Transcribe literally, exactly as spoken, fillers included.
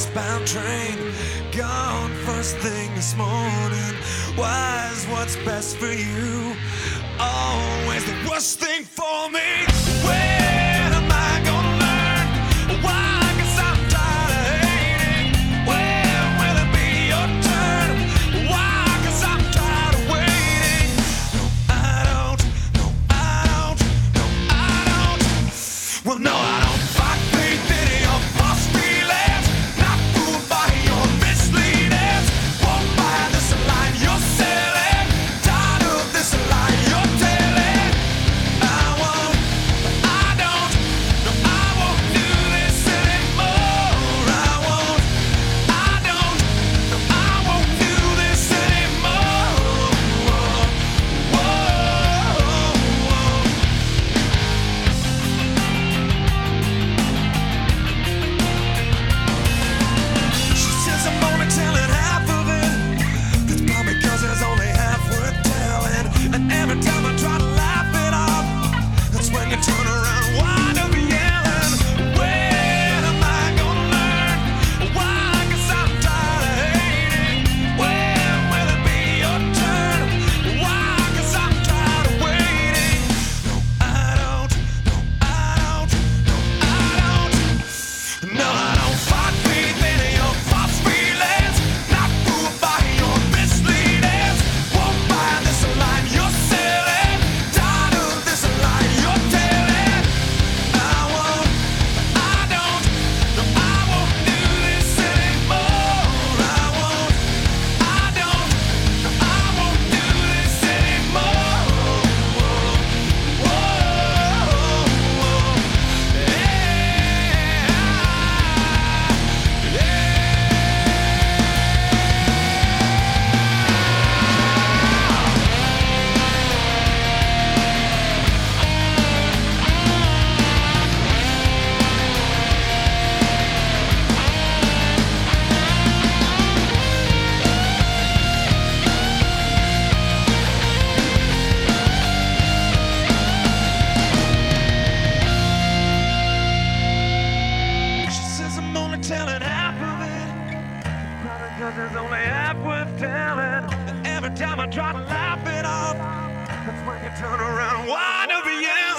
westbound train, gone first thing this morning. Why is what's best for you always the worst thing for me? When am I gonna learn? Why? 'Cause I'm tired of hating. When will it be your turn? Why? 'Cause I'm tired of waiting. No, I don't. No, I don't. No, I don't. Well, no, I don't fight faith in your false feelings. Not fooled by your misleadings. Won't buy this line you're selling. Tired of this lie you're telling. I won't. I don't. No, I won't do this anymore. I won't. I don't. No, I won't do this anymore. Whoa, whoa, whoa. She says I'm only telling half of it. That's probably 'cause there's only half worth telling. And every time I try to laugh it off, that's when you turn around and wind up yelling. When am I gonna learn? Why? 'Cause I'm tired of hating. When will it be your turn? Why? 'Cause I'm tired of waiting. No, I don't. No, I don't. No, I don't. No, I don't fight faith in your false feelings. Not fooled by your misleadings. Won't buy this line you're selling. Tired of this lie you're telling. I won't. I don't. No, I won't do this anymore. I won't. I don't. No, I won't do this anymore. Whoa, whoa, She says I'm only telling half of it. Probably 'cause there's only half worth telling. And every time I try to laugh it off, that's when you turn around and wind up yelling.